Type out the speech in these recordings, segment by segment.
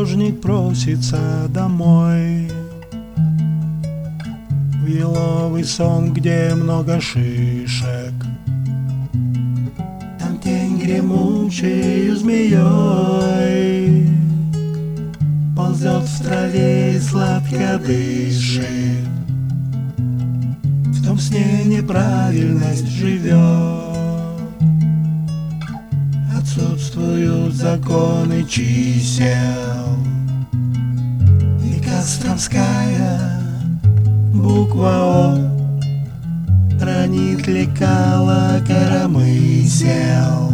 Художник просится домой в еловый сон, где много шишек. Там тень гремучей змеей ползет в траве и сладко дышит. В том сне неправильность живет. Отсутствуют законы чисел, и костромская буква О хранит лекала коромысел.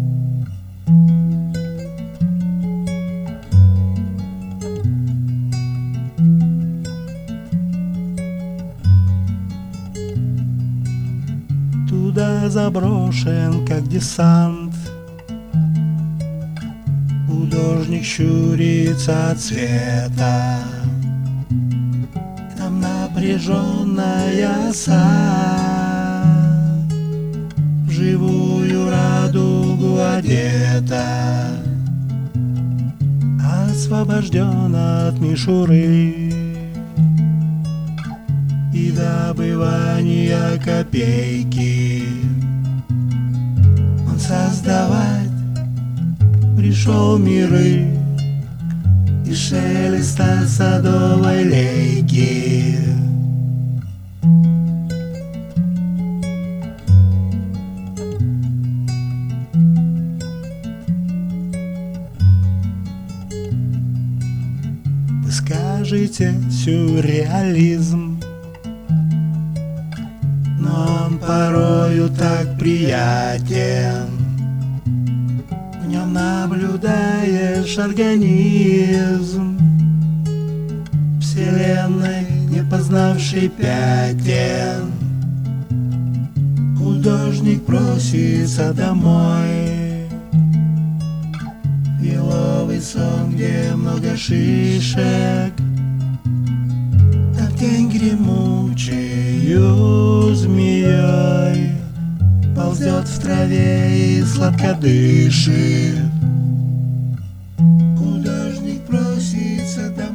Туда заброшен, как десант, художник щурится от света. Там напряженная оса в живую радугу одета, освобожден от мишуры и добывания копейки. Он создавать пришел миры и шелеста садовой лейки. Вы скажете сюрреализм, но он порою так приятен. В нем наблюдаешь организм вселенной, не познавший пятен. Художник просится домой в еловый сон, где много шишек. Там тень гремучею змеей ползет в траве и сладко дышит. Художник просится домой.